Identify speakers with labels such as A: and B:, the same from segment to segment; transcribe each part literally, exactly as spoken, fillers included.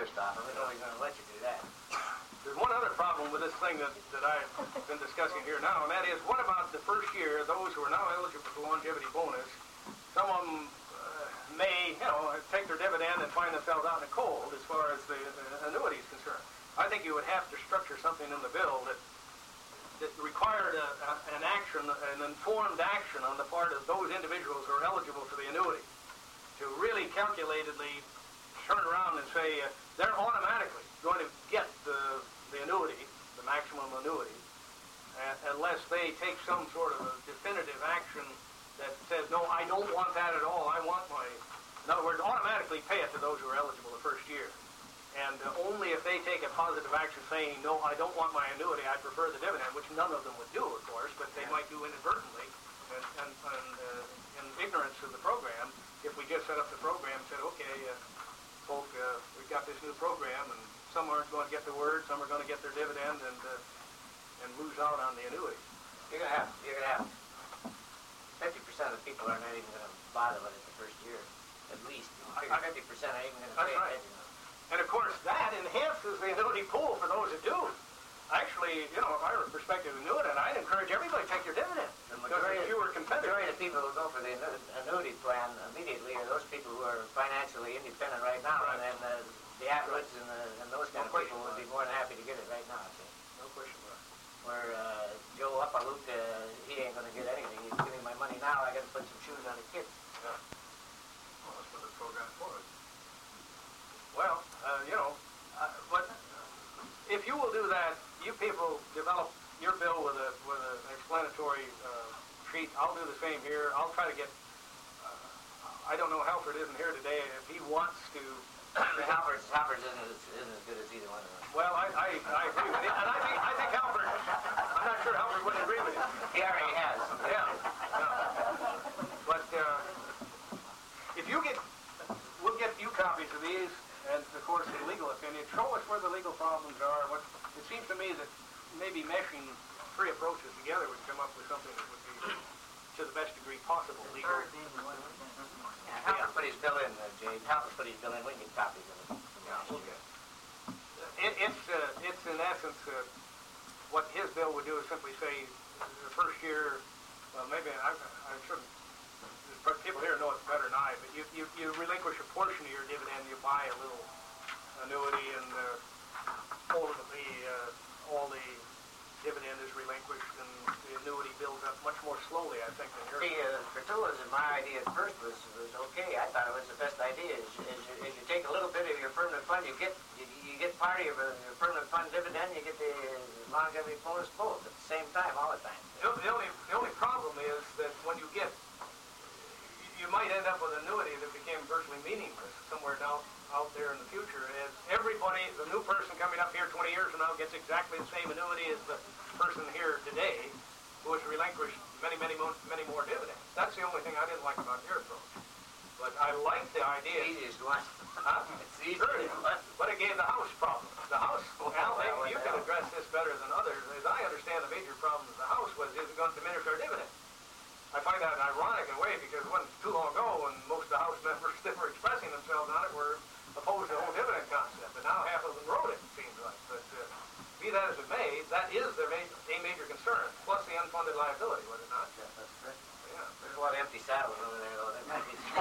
A: first off, and we're only going to let you do that.
B: There's one other problem with this thing that, that I've been discussing here now, and that is, what about the first year, those who are now eligible for longevity bonus, some of them uh, may, you know, take their dividend and find themselves out in the cold as far as the, the annuity is concerned. I think you would have to structure something in the bill that that required a, a, an action, an informed action on the part of those individuals who are eligible for the annuity to really calculatedly turn around and say uh, they're automatically going to get the, the annuity, the maximum annuity, uh, unless they take some sort of a definitive action that says, no, I don't want that at all, I want my, in other words, automatically pay it to those who are eligible the first year. And uh, only if they take a positive action saying, no, I don't want my annuity, I prefer the dividend, which none of them would do, of course, but they might do inadvertently and, and, and uh, in ignorance of the program. If we just set up the program and said, okay, uh, folk, uh, we've got this new program, and some aren't going to get the word, some are going to get their dividend and uh, and lose out on the annuity.
A: You're going to have, you're going to have fifty percent of the people are not even going to bother with it the first year, at least. fifty percent are even going to pay
B: right.
A: attention.
B: And of course, that enhances the annuity pool for those that do. Actually, you know, if I were a prospective annuitant, I'd encourage everybody to take your dividend. Because there's fewer competitors.
A: The majority of people who go for the annuity plan immediately are those people who are financially independent right now.
B: Right.
A: And then uh, the affluents and, the, and those kind
B: No
A: of people would be more than happy to get it right now. See?
B: No question about it.
A: Where uh, Joe Upaloot, uh, he ain't going to get anything. He's giving my money now. I got to put some shoes on the kids.
B: Yeah. Well, that's what the program for is. Well, uh, you know, uh, but if you will do that, you people develop your bill with a with an explanatory uh, sheet. I'll do the same here. I'll try to get. Uh, I don't know Halford isn't here today. If he wants to,
A: Halford's Halford's isn't as, isn't as good as either one of them.
B: Well, I, I, I agree with you, and I think I think Halford. I'm not sure Halford would agree with you.
A: He already has.
B: Yeah. yeah. But uh, if you get, we'll get you copies of these. And, of course, the legal opinion. Show us where the legal problems are. What, it seems to me that maybe meshing three approaches together would come up with something that would be, to the best degree possible, legal.
A: Yeah, Halford put his bill in, uh, Jay. Halford put his bill in. We can get copies of it.
B: Yeah, okay. It, it's, uh, it's, in essence, uh, what his bill would do is simply say the first year, well, maybe I, I shouldn't. People here know it better than I, but you, you, you relinquish a portion of your dividend, you buy a little annuity, and uh, ultimately uh, all the dividend is relinquished, and the annuity builds up much more slowly, I think, than yours.
A: See, uh, Fertulla's and my idea at first was, was okay. I thought it was the best idea. Is, is, you, is you take a little bit of your permanent fund, you get you, you get part of your, your permanent fund dividend, you get the longevity bonus both at the same time, all the time.
B: The, the, only, the only problem is that when you get you might end up with an annuity that became virtually meaningless somewhere down out there in the future. As everybody, the new person coming up here twenty years from now gets exactly the same annuity as the person here today, who has relinquished many, many, more, many more dividends. That's the only thing I didn't like about your approach. But I like the idea.
A: It's the easiest one.
B: Huh?
A: It's the easiest one.
B: But it gave the house problem. The house, well, Al, you can address this better than others. As I understand, the major problem of the house was, is it going to diminish our dividend? I find that ironic in a way, because it wasn't too long ago when most of the House members that were expressing themselves on it were opposed to the whole dividend concept, and now half of them wrote it, it seems like. But uh, be that as it may, that is their major, a major concern, plus the unfunded liability, was it not?
A: Yeah, that's correct.
B: Yeah.
A: There's a lot of empty saddles over there, though. There might be some,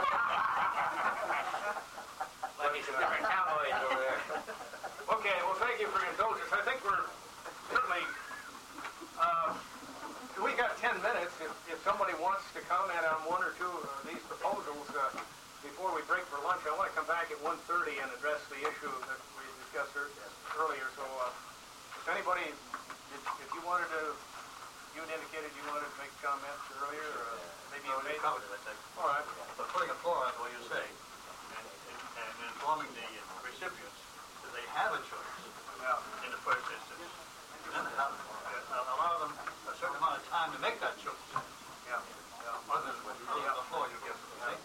A: might be some different cowboys over there.
B: Okay, well, thank you for your indulgence. I think we're certainly... Uh, we got ten minutes. If, if somebody wants to comment on one or two of these proposals uh, before we break for lunch, I want to come back at one thirty and address the issue that we discussed earlier. So uh, if anybody, if, if you wanted to, you had indicated you wanted to make comments earlier, or uh, maybe you made
C: covered it, I think.
B: All right.
C: But putting a floor on what you say, and, and, and informing the recipients that they have a choice
B: Yeah.
C: in the first instance, and then have, uh, allow them a certain amount of time to make that choice.
B: Yeah. Yeah.
C: Other than with the floor you give them.
B: Yeah.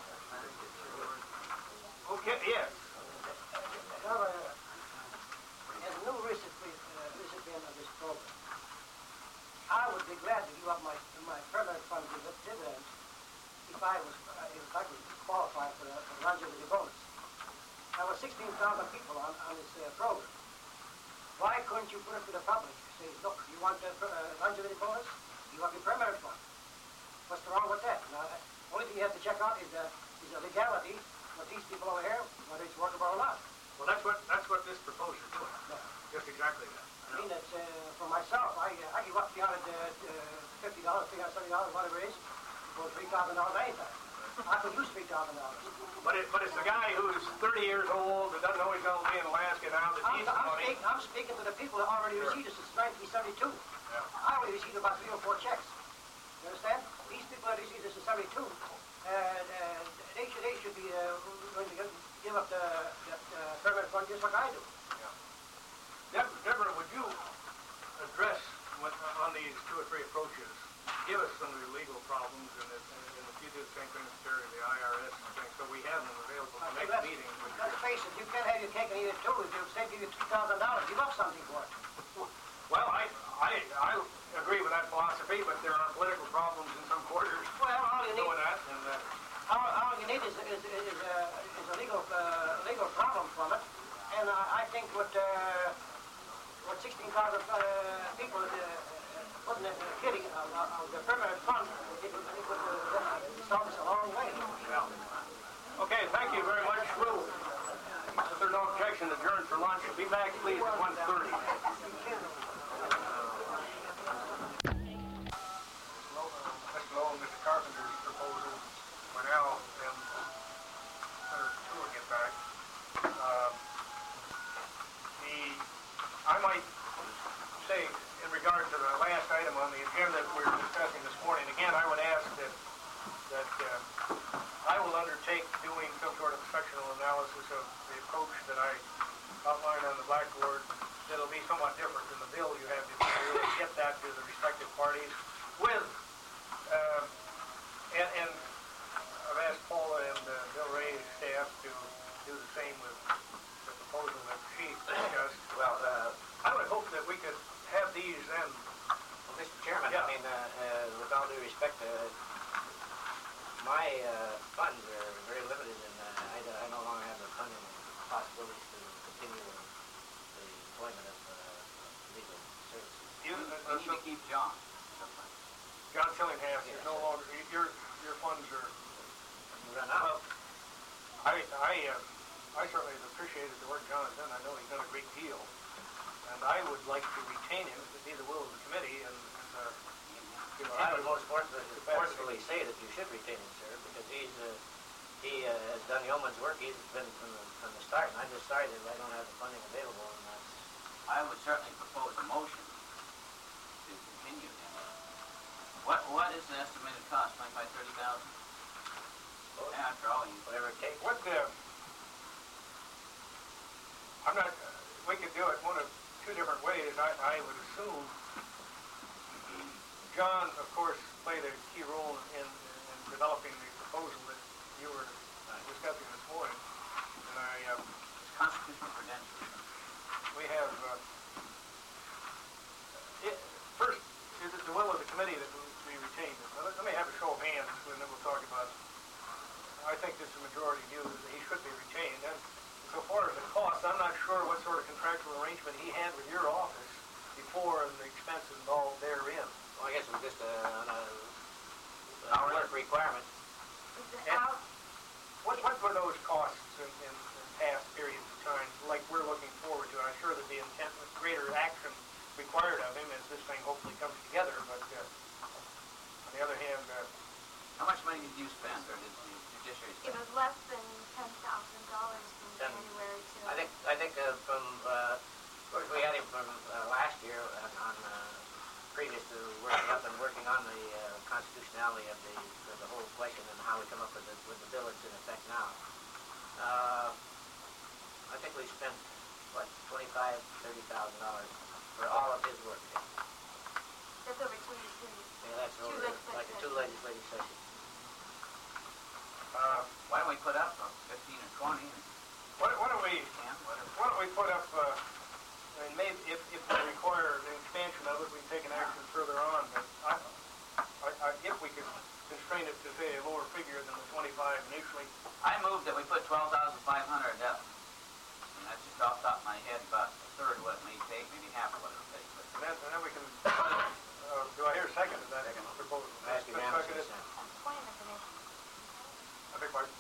B: Okay. Yes.
D: Now, uh, as a new recipient, uh, recipient of this program, I would be glad to give up my my permanent fund dividends if I was uh, if I could qualify for the, for the longevity bonus. I was sixty sixteen thousand people on, on this uh, program. Why couldn't you put it to the public? Say, look, you want a uh, longevity bonus? You have your permanent fund. What's wrong with that? Now, the only thing you have to check out is the, is the legality of these people over here, whether it's workable or not.
B: Well, that's what that's what this proposal is doing.
D: Yeah.
B: Just exactly that.
D: I mean, that's, uh, for myself, I, uh, I give up three hundred fifty dollars, three hundred seventy dollars, whatever it is, for three thousand dollars anytime. I could use three thousand dollars.
B: But it, but it's the guy who's thirty years old that doesn't know he's going to be in Alaska now that
D: I'm,
B: needs the
D: I'm,
B: money.
D: speaking, I'm speaking to the people that already
B: Sure.
D: received it since nineteen seventy-two.
B: Yeah.
D: I only received about three or four checks. You understand? These people that received this in seventy-two, and uh, they should they should be uh, going to give, give up the, the uh, permanent fund just like I do.
B: Deb, Deborah, would you address what, on these two or three approaches, give us some of the legal problems, and if, and if you do the same thing with Terry, the I R S and things, so we have them available for
D: Okay,
B: next
D: let's,
B: meeting.
D: let's face it, you can't have your cake and eat it too. If they give you two thousand dollars, give up something for it.
B: Well, I, I, I agree with that philosophy, but there are political problems in some quarters
D: Well, all you need,
B: doing that, and uh,
D: all, all you need is is is, is, uh, is a legal uh, legal problem from it, and uh, I think what uh, what sixteen thousand uh, people uh, put in the kitty of uh, uh, the permanent fund, it would it would uh, start us a long way.
B: okay, thank you very much. We'll, if there's no objection, adjourn for lunch. Be back, please, at one thirty. Mister Lowe and Mister Carpenter's proposal for now, and Senator Two will get back. Uh, the, I might say, in regard to the last item on the agenda that we were discussing this morning, again, I would ask that that uh, I will undertake doing some sort of sectional analysis of the approach that I outlined on the blackboard. It'll be somewhat different than the bill you have to really get that to the respective parties with, uh, and, and I've asked Paula and uh, Bill Ray's staff to do the same with the proposal that she discussed.
A: Well, uh,
B: I would hope that we could have these then.
A: well, Mister Chairman,
B: Yeah.
A: I mean, uh, uh, with all due respect, uh, my uh, funds are very limited, and uh, I, I no longer have the funding possibilities to continue the, the employment of uh, legal services.
B: You,
C: We
B: uh,
C: need
B: so
C: to keep John.
B: John Tillinghast is
A: Yes.
B: no longer, your, your funds are,
A: You run out.
B: well, I, I, uh, I certainly have appreciated the work John has done. I know he's done a great deal. And I would like to retain him, to be the will of the committee, and, and uh, you know,
A: I would most forcefully,
B: capacity.
A: forcefully say that you should retain him, sir, because he's, uh, he uh, has done yeoman's work. He's been from the, from the start, and I'm just sorry that I don't have the funding available, and that's...
C: I would certainly propose a motion to continue him. What, what is the estimated cost, twenty-five, thirty thousand? After all, you,
A: Whatever it takes.
B: What, uh, I'm not, uh, we could do it one of two different ways. I, I would assume John, of course, played a key role in, in developing the proposal that you were discussing this morning. And I, uh,
C: it's constitutional credentials.
B: we have, uh, it, first, is it the will of the committee that we retain him? Now, let, let me have a show of hands, and then we'll talk about it. I think this is a majority view that he should be retained. And so far as the cost, I'm not sure what sort of contractual arrangement he had with your office before and the expense involved therein.
A: Well, I guess it was just a, on a, a work requirement.
B: And what, what were those costs in, in, in past periods of time, like we're looking forward to? I'm sure there'd be intent, greater action required of him as this thing hopefully comes together. But uh, on the other hand, uh,
C: How much money did you spend, or did the judiciary
E: It
C: spend?
E: was less than ten thousand dollars from
A: Ten.
E: January to...
A: I think, I think uh, from, uh, of course, we had him from uh, last year on, on uh, previous to working up and working on the uh, constitutionality of the, of the whole question and how we come up with the, with the bill that's in effect now. Uh, I think we spent, what, twenty-five, thirty thousand dollars for all of his work.
E: That's over two years.
A: Yeah, that's
E: Two
A: over
E: legislative
A: like a two legislative sessions.
B: uh,
C: Why don't we put up uh, fifteen or twenty, or
B: why, why don't we
C: ten, whatever?
B: why don't we put up? Uh, I mean, maybe if, if we require an expansion of it, we can take an action further on. But I, I, I, if we could constrain it to say a lower figure than the twenty-five initially.
C: I move that we put twelve thousand five hundred up. off the top of my head about a third of what it may take, maybe half of what it'll take. But
B: And then, and then we can, uh, do I hear a second to that proposal?
A: That's
B: Let's
A: unanimous
B: second it.
A: consent.
E: Point of information.
B: I beg pardon?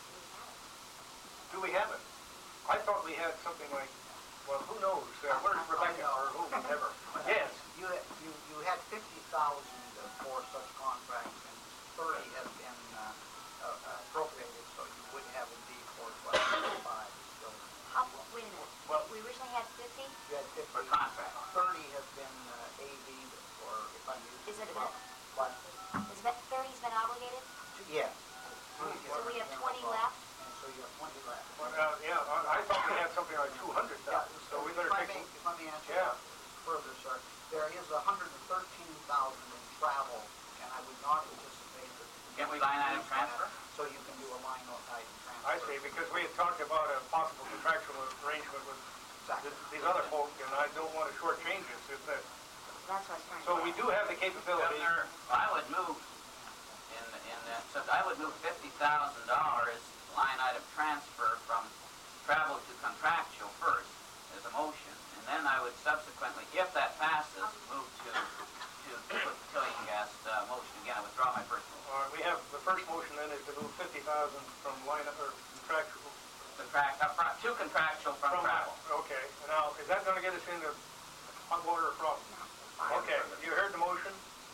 B: Do we have it? I thought we had something like, well, who knows? Uh, where's Rebecca or whoever? Yes.
F: You, had- you, you had fifty thousand for such contracts, and thirty has been uh, uh, appropriated, so you would have indeed four twelve five still.
E: How, wait a minute.
B: Well-
E: We originally had fifty?
F: You had fifty.
C: For contract.
F: Thirty has been uh, A V or if I'm using.
E: Is it
F: well,
E: a-
F: But,
E: Is that thirty's been obligated?
F: yes.
E: So we have twenty left?
F: And so you have twenty left.
B: Well, uh, yeah, I I thought we had something like two hundred thousand, so we better
F: If I
B: take
F: may,
B: some.
F: if I may answer
B: Yeah.
F: that further, sir, there is a hundred and thirteen thousand in travel, and I would not anticipate that.
C: Can't we line item transfer?
F: So you can do a line item transfer.
B: I see, because we had talked about a possible contractual arrangement with
F: Exactly.
B: th- these other folk, and I don't want to shortchange this. If that,
E: That's what I was trying to
B: so we do have the capability.
C: Governor, I would move in, in that, so I would move fifty thousand dollars line item transfer from travel to contractual first as a motion, and then I would subsequently, if that passes, move to, to put the Tillian gas uh, motion again. I withdraw my first motion.
B: All right, we have, the first motion then is to move fifty thousand from line, or contractual.
C: Contract, uh, fro- to contractual from travel.
B: Okay, and now, is that gonna get us into hot water or problem? Okay, you heard the motion?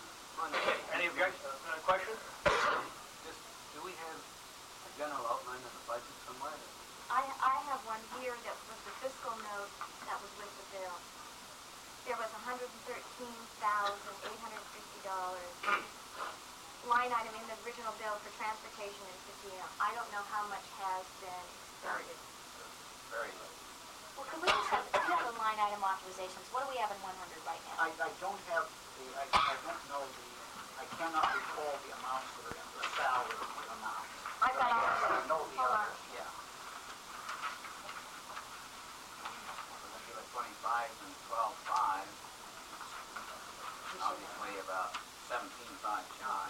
B: Any objection, uh, questions?
G: Just, do we have a general outline of the budget somewhere?
E: I, I have one here that was the fiscal note that was with the bill. There was one hundred thirteen thousand eight hundred fifty dollars line item in the original bill for transportation and casino. I don't know how much has been
C: Very,
E: expended.
C: very low.
E: Well, can we just have, we have the line item authorizations. What do we have in one hundred right now?
F: I, I don't have the, I, I don't know the, I cannot recall the amounts that are in the salary amount.
E: I've got all of
F: I
E: them.
F: know the
E: Hold on.
F: others, yeah.
C: So then give it twenty-five and twelve five, obviously about seventeen five shy.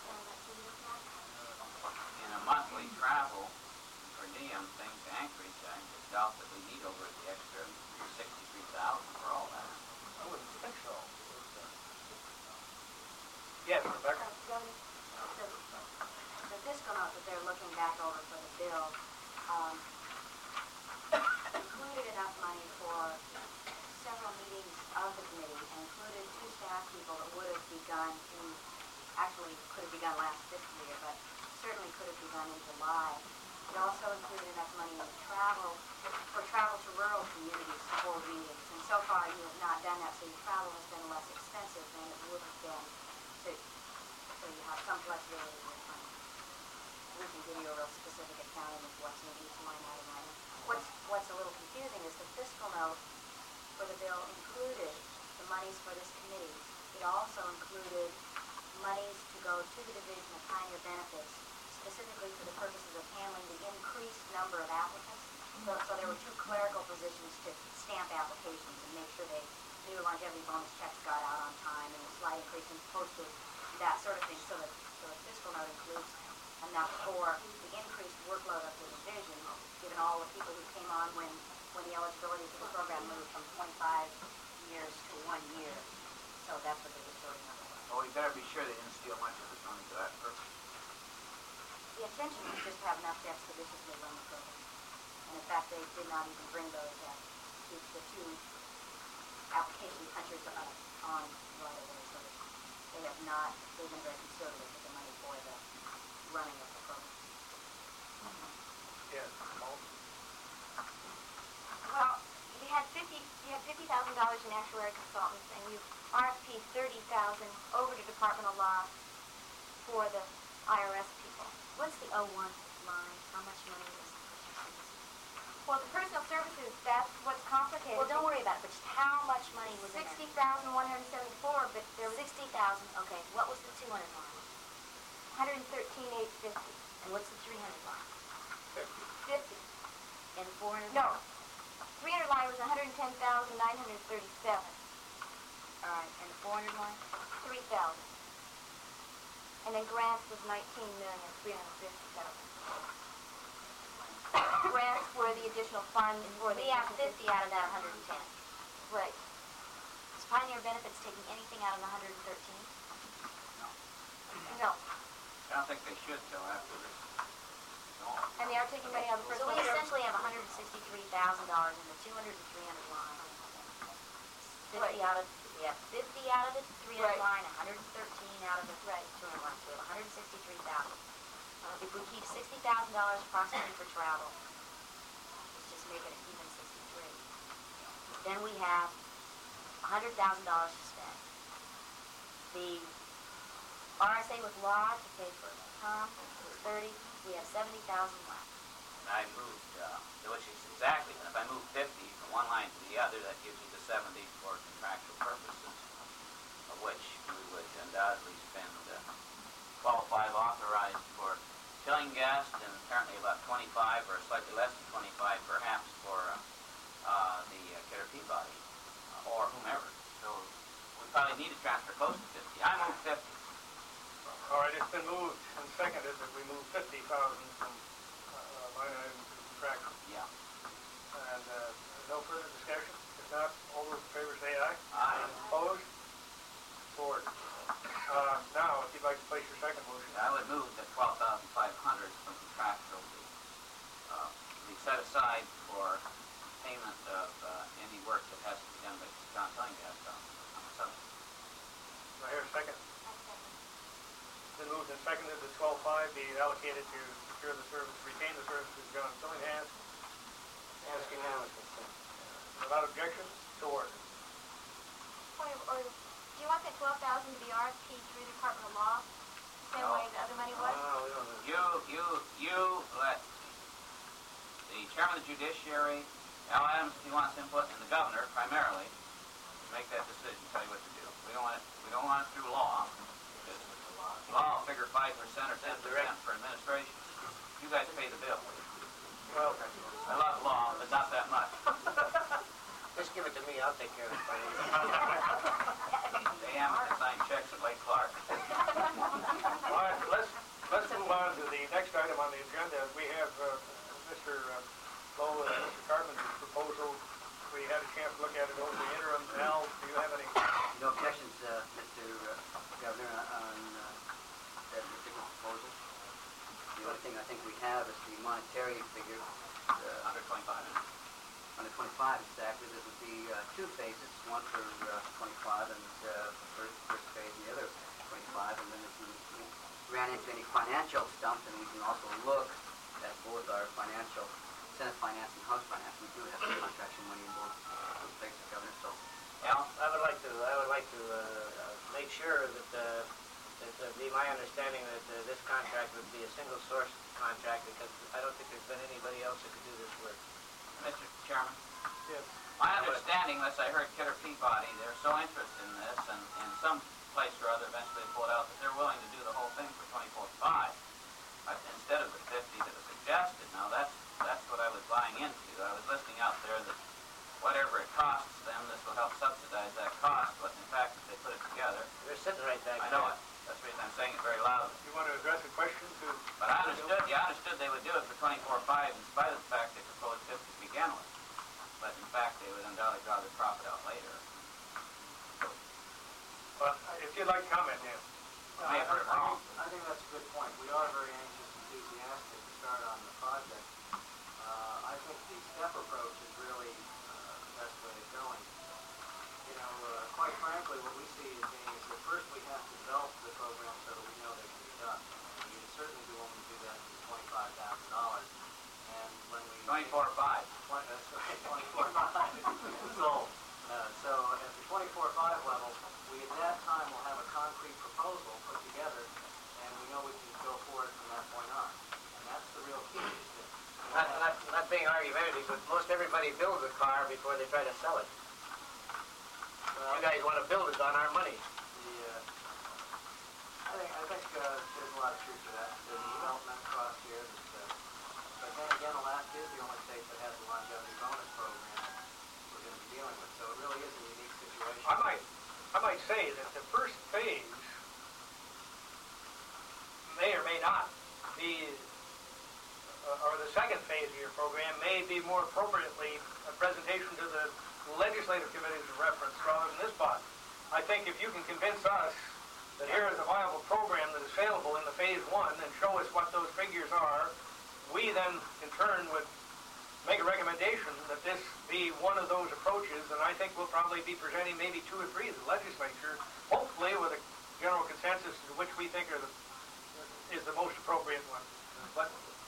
C: In a monthly travel per diem thing to Anchorage, I just doubt that we need over the extra sixty-three thousand for all that.
B: I wouldn't think so. Yes, Rebecca?
E: Uh, Governor, the, the fiscal note that they're looking back over for the bill, um, included enough money for several meetings of the committee and included two staff people that would have begun in, actually could have begun last fiscal year, but certainly could have begun in July. It also included enough money in travel, for travel to rural communities to hold meetings. And so far you have not done that, so your travel has been less expensive than it would have been. So, so you have some flexibility in your funding. We can give you a real specific accounting of what's in each line item item. What's, what's a little confusing is the fiscal note for the bill included the monies for this committee. It also included monies to go to the Division of Pioneer Benefits, specifically for the purposes of handling the increased number of applicants. So, so there were two clerical positions to stamp applications and make sure they new longevity bonus checks got out on time and the slight increase in postage, that sort of thing. So the, so the fiscal note includes enough for the increased workload of the division, given all the people who came on when, when the eligibility for the program moved from twenty-five years to one year. So that's what they were sorting out.
C: Well, we better be sure they didn't steal much of this money for that purpose.
E: The intention was just to have enough to expeditiously run the program. And in fact, they did not even bring those, uh, the, the two application countries on, on right away. So they have not, they've been very conservative with the money for the running of the program.
B: Yes.
E: Well, you had fifty, you had fifty thousand dollars in actuary consultants, and you R F P thirty thousand over to Department of Law for the I R S people. What's the oh one line? How much money is the personal services? Well, the personal services, that's what's complicated. Well, don't worry about it, but just how much money was in there? Sixty thousand one hundred seventy-four, but there was... Sixty thousand, okay. What was the two hundred line? One hundred thirteen eight fifty. And what's the three hundred line? Fifty. And the four hundred? No. three hundred line was one hundred ten thousand nine hundred thirty-seven. All right, and the four hundred line? three thousand. And then grants was nineteen million three hundred fifty thousand.
H: grants for the additional funds for the...
E: We have fifty out of that one hundred ten.
H: Right.
E: Is Pioneer Benefits taking anything out of the one hundred thirteen?
H: No.
C: I don't think they should though after this. No.
H: And they are taking money out of the
E: So
H: personal
E: we
H: service.
E: essentially have one hundred sixty-three thousand dollars in the two hundred and three hundred line. fifty
H: Right.
E: out of, we have fifty out of the three hundred
H: Right.
E: line, one hundred thirteen out of the
H: Right.
E: two hundred line. So we have one hundred sixty-three thousand. If we keep sixty thousand dollars approximately for travel, let's just make it an even sixty-three. Then we have one hundred thousand dollars to spend. The R S A with law to pay for Tom is thirty, we have seventy thousand left.
C: And I moved, uh, which is exactly, and if I move fifty from one line to the other, that gives you the seventy for contractual purposes, of which we would undoubtedly spend uh, twelve-five authorized for Tillinghast, and apparently about twenty-five or slightly less than twenty-five perhaps for uh, uh, the uh, Kidder Peabody uh, or whomever. So we probably need to transfer close to fifty. I move fifty.
B: All right, it's been moved and seconded that we move fifty thousand from uh, line item to contractual.
C: Yeah.
B: And uh, no further discussion? If not, all those in favor say aye.
C: Aye.
B: Opposed? Forward. Uh, now, if you'd like to place your second motion.
C: I would move that twelve thousand five hundred from contractual be, uh, be set aside for payment of uh, any work that has to be done by John Tillinghast on, on the subject.
B: Do I hear a second? It's been moved and seconded that twelve-five be allocated to secure the service, retain the services of John Tillinghast.
A: Ask unanimous consent.
B: Without objection, to order.
H: Or, or do you want that twelve thousand to be R F P through the Department of Law? Same
C: No.
H: way the other money was?
A: Oh, we don't know.
C: You, you, you let the chairman of the judiciary, Al Adams, if he wants input, and the governor primarily make that decision, tell you what to do. We don't want it, we don't want it through law. Because law will figure five percent or ten percent for administration. You guys pay the bill.
B: Well,
C: I love law, but not that much.
A: Just give it to me, I'll take care of it.
C: They haven't signed checks at Lake Clark.
B: all right, let's, let's move on to the next item on the agenda. We have uh, Mister Lowe and Mister Carpenter's proposal. We had a chance to look at it over the interim. Al, do you have any?
G: No objections, uh, Mister uh, Governor, on uh, that particular proposal. The only thing I think we have is the monetary figure, uh,
C: Under twenty-five.
G: under twenty-five exactly. There would be uh, two phases, one for uh, twenty-five and uh, first, first phase and the other twenty-five. And then if we ran into any financial stump, then we can also look at both our financial, Senate finance and House finance. We do have some contractual money in both those places, Governor. So,
C: Al?
A: I would like to, I would like to uh, uh, make sure that, uh, that uh, be my understanding that uh, this contract would be a single source contract, because I don't think there's been anybody else that could do this work.
C: Mister Chairman?
B: Yes.
C: My understanding, unless I heard Kidder Peabody, they're so interested in this, and in some place or other eventually pull it out, that they're willing to do the whole thing for twenty-four five instead of the fifty that was suggested. Now, that's that's what I was buying into. I was listening out there that whatever it costs them, this will help subsidize that cost, but in fact, if they put it together,
A: They're sitting right back
C: I
A: there.
C: know it. That's the reason I'm saying it very loudly.
B: You want to address a question to?
C: But I understood, yeah, I understood they would do it for twenty-four five in spite of the fact they proposed fifty to begin with. But in fact, they would undoubtedly draw their profit out later.
B: Well, if you'd like to comment, Dan.
C: I may have heard it wrong.
I: I think that's a good point. We are very anxious and enthusiastic to start on the project. Uh, I think the step approach is really uh, the best way of going. You know, uh, quite frankly, what we see as being is that first we have to develop the program so that we know they can be done. And we certainly be willing to do that for twenty-five thousand dollars. And when we...
C: twenty-four five.
I: That's right, twenty-four five. Sold. Uh, so at the twenty-four five level, we at that time will have a concrete proposal put together, and we know we can go forward from that point on. And that's the real key. Is that
A: Not, not, not being argumentative, but most everybody builds a car before they try to sell it.
I: well,
A: You guys want to build it on our money.
I: the, uh, I think, I think uh, there's a lot of truth to that. There's a development cost here. That, uh, but then again, Alaska is the only state that has the longevity bonus program we're going to be dealing with. So it really is a unique situation.
B: I might, I might say that the first phase may or may not be, uh, or the second phase of your may be more appropriately a presentation to the legislative committees of reference rather than this body. I think if you can convince us that here is a viable program that is saleable in the phase one and show us what those figures are, we then in turn would make a recommendation that this be one of those approaches, and I think we'll probably be presenting maybe two or three to the legislature, hopefully with a general consensus to which we think are the, is the most appropriate one. But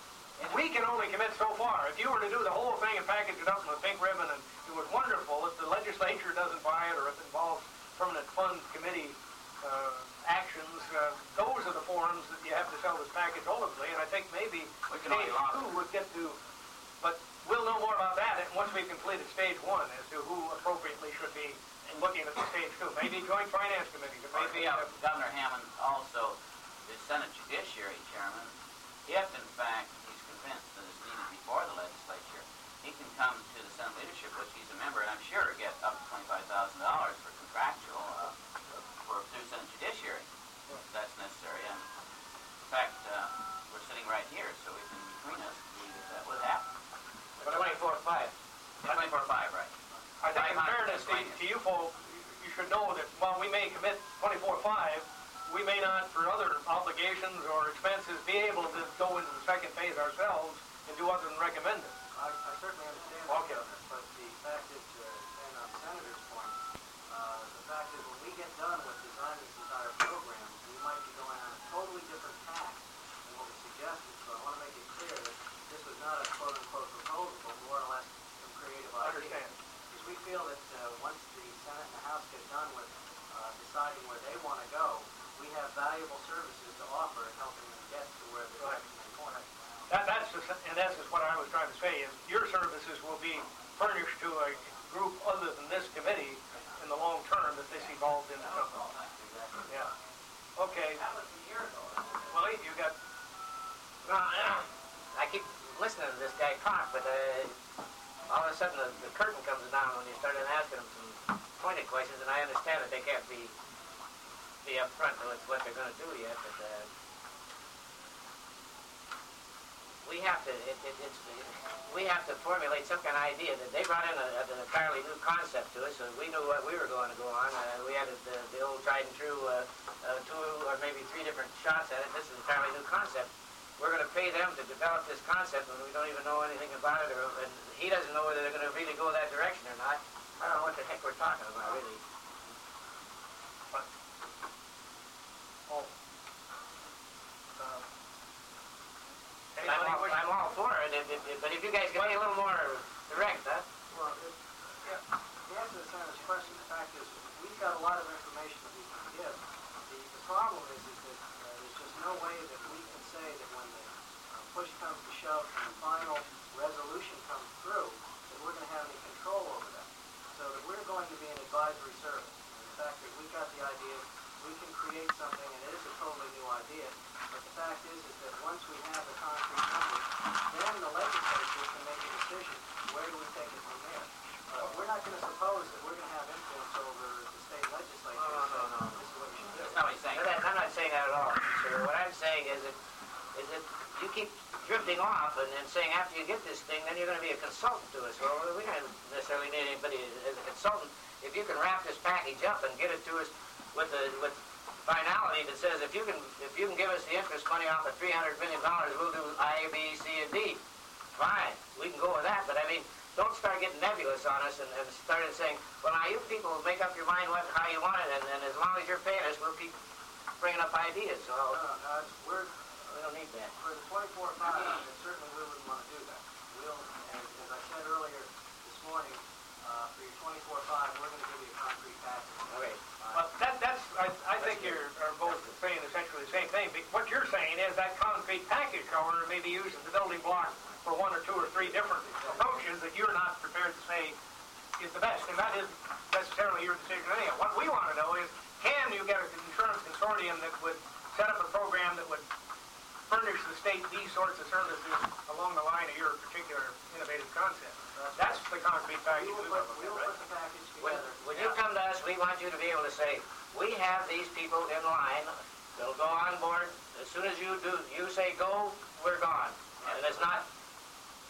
B: we can only commit so far. If you were to do the whole thing and package it up in a pink ribbon, and it was wonderful, if the legislature doesn't buy it or if it involves permanent fund committee uh, actions, uh, those are the forums that you have to sell this package ultimately, and I think maybe
C: We can
B: stage
C: only lobby.
B: two would get to, but we'll know more about that once we've completed stage one as to who appropriately should be looking at the stage two. Maybe joint finance committees, it may be...
C: Yeah,
B: Uh,
C: Governor Hammond also, the Senate Judiciary Chairman, if in fact he's convinced that it's needed before the legislature, he can come to the Senate leadership, which he's a member, and I'm sure get up to twenty-five thousand dollars for contractual uh, for through Senate Judiciary, if that's necessary. And in fact, uh, we're sitting right here, so we can between us believe that that would happen.
A: Twenty-four five.
C: Twenty-four five, right?
B: I think in
C: five hundred
B: fairness to,
C: Pennsylvania.
B: to you folks, you should know that while we may commit twenty-four five, we may not, for other obligations or expenses, be able to go into the second phase ourselves and do other than recommend it.
I: I, I certainly understand
B: Okay.
I: that, but the fact is, uh, and on the Senator's point, uh, the fact is when we get done with designing this entire program, we might be going on a totally different path than what was suggested. So I want to make it clear that this was not a quote-unquote proposal, but more or less some creative
B: I
I: ideas.
B: understand.
I: Because we feel that uh, once the Senate and the House get done with uh, deciding where they want to go, we have valuable services to offer in helping them get to where the
B: Right.
I: direction they want.
B: That, that's just, in essence what I was trying to say is your services will be furnished to a group other than this committee in the long term that this evolves into something. Yeah. Okay. Well, you got...
A: Well, I keep listening to this guy talk, but uh, all of a sudden the, the curtain comes down when you started asking him some pointed questions, and I understand that they can't be be up front with what they're going to do yet, but uh, we have to it, it, it's we have to formulate some kind of idea that they brought in a, an entirely new concept to us, so we knew what we were going to go on. Uh, we had the, the old tried and true uh, uh, two or maybe three different shots at it. This is an entirely new concept. We're going to pay them to develop this concept when we don't even know anything about it, or and he doesn't know whether they're going to really go that direction or not. I don't know what the heck we're talking about, really.
B: But, oh. Um,
A: I'm all,
B: anybody wish-
A: I'm all for it, if, if, if, but if you guys can be a little more direct, huh?
I: Well, it, yeah, the answer to the Senator's question, the fact is, we've got a lot of information that we can give. The, the problem is, is that uh, there's just no way that we can say that when the uh, push comes to shove and the final resolution comes through, that we're going to have any control over that. So that we're going to be an advisory service. And the fact that we've got the idea, we can create something, and it is a totally new idea, but the fact is, is that once we have the concrete numbers, then the legislature can make a decision. Where do we take it from there? Uh, we're not going to suppose that we're going to have influence over the state legislature.
A: No, no, no, no.
I: This is what we should do.
C: That's not what he's saying.
A: No, that- I'm not saying that at all, sir. What I'm saying is that, is that you keep drifting off and, and saying after you get this thing, then you're going to be a consultant to us. Well, we don't necessarily need anybody as a consultant. If you can wrap this package up and get it to us with the with finality that says if you can if you can give us the interest money off of three hundred million dollars, we'll do A, B, C, and D. Fine, we can go with that. But I mean, don't start getting nebulous on us and, and start saying, well, now you people make up your mind what how you want it, and, and as long as you're paying us, we'll keep bringing up ideas. So
I: No, no, we're,
A: we don't need that.
I: for the twenty-four five, certainly we wouldn't want to do that. We'll, as, as I said earlier this morning, uh, for your twenty-four five, we're going to give you a concrete package.
A: Okay.
B: Well, that, that's, I, I think you're are both saying essentially the same thing. But what you're saying is that concrete package, however, may be used as the building block for one or two or three different approaches that you're not prepared to say is the best. And that isn't necessarily your decision anyhow. What we want to know is, can you get an insurance consortium that would set up a program that would furnish the state these sorts of services along the line of your particular innovative concept? That's the concrete package
I: We will
B: we
I: put,
B: want to
I: we will
B: look at,
I: put the package
A: When,
I: together.
A: when you come to us, we want you to be able to say, we have these people in line, they'll go on board, as soon as you do, you say go, we're gone. And it's not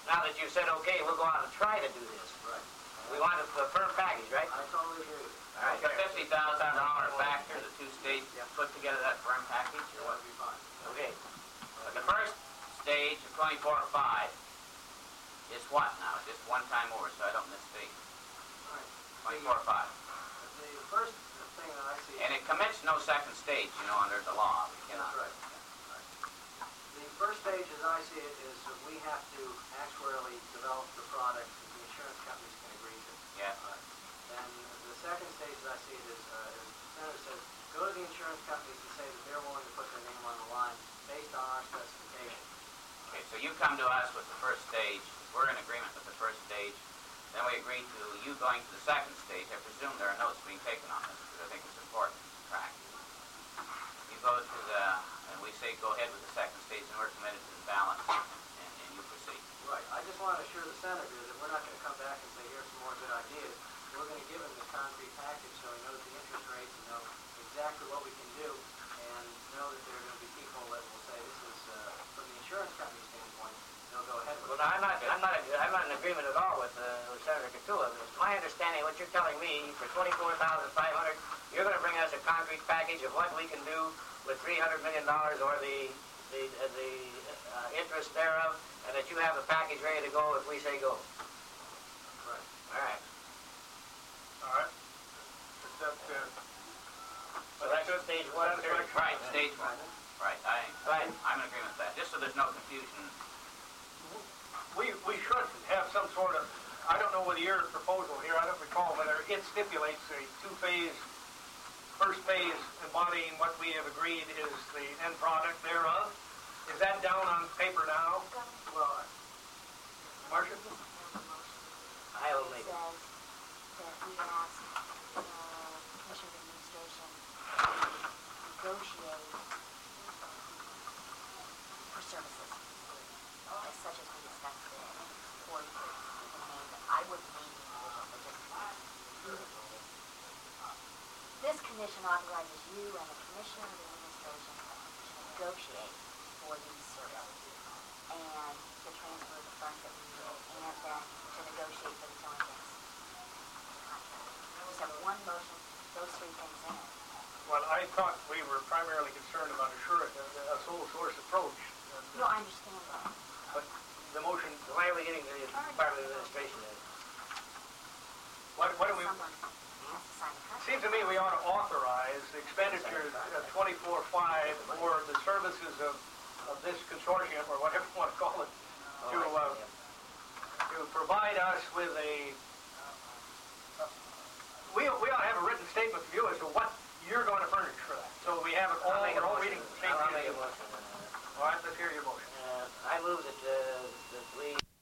A: now that you've said, okay, we'll go out and try to do this.
I: Right.
A: We want a a firm package, right?
I: I totally agree with you.
A: All right.
C: The fifty thousand dollar factor, the two states put together that firm package, or what?
I: That'd be fine.
A: Okay.
C: But the first stage of twenty-four five is what now? Just one time over, so I don't misspeak.
I: All right.
C: Twenty-four five.
I: The first thing that I see...
C: And it commits no second stage, you know, under the law. We cannot.
I: That's right. Right. The first stage, as I see it, is that we have to actuarially develop the product that the insurance companies can agree to.
C: Yeah.
I: And the second stage, as I see it, is, uh, as the senator says, go to the insurance companies and say that they're willing to put their name on the line based on our specifications.
C: Okay, so you come to us with the first stage. We're in agreement with the first stage. Then we agree to you going to the second stage. I presume there are notes being taken on this because I think it's important to track. You go to the, and we say go ahead with the second stage, and we're committed to the balance, and, and you proceed.
I: Right. I just want to assure the senator that we're not going to come back and say, here's some more good ideas. We're going to give him the concrete package so he knows the interest rates and know exactly what we can do, and know that there are going to be people that will say, this is, uh, from the insurance company standpoint, they'll go ahead with
A: Well,
I: it.
A: now, I'm not, I'm not, I'm not in agreement at all with, uh, with Senator Catula. It's my understanding, what you're telling me, for twenty-four thousand five hundred, you're going to bring us a concrete package of what we can do with three hundred million dollars or the, the, uh, the uh, interest thereof, and that you have a package ready to go if we say go.
I: Right.
A: All right.
B: All right. Is that, uh,
A: So that's stage one.
B: Satisfaction?
C: Right, stage one. Right, I,
A: Right.
C: I'm in agreement with that. Just so there's no confusion.
B: we, we should have some sort of, I don't know whether your proposal here, I don't recall whether it stipulates a two-phase, first phase embodying what we have agreed is the end product thereof. Is that down on paper now?
I: Well,
B: Marcia?
A: I will make it.
E: Says that we ask the Commissioner of Administration to negotiate for services, as such as we discussed today, or you can name them. I wouldn't name the individual, but just this commission authorizes you and the Commissioner of Administration to negotiate for these services and to transfer the funds that we need, and then to negotiate for the delegate contract. Just have one motion, those three things in it.
B: Well, I thought we were primarily concerned about assurance, a, a sole source approach. And,
E: No, I understand that.
B: But the motion,
A: Why are we getting the Department of Administration in?
B: what, what do we,
E: Someone has to sign the contract.
B: seems to me we ought to authorize the expenditures of twenty-four five for the services of, of this consortium, or whatever you want to call it, to, uh, to provide us with a, uh, we, we ought to have a written statement from you as to what you're going to furnish for that. So we have it all,
A: I'll make a
B: we're all
A: motion.
B: reading the same
A: I'll make
B: thing.
A: a motion.
B: All right, let's hear your motion.
A: Uh, I move that, uh, that we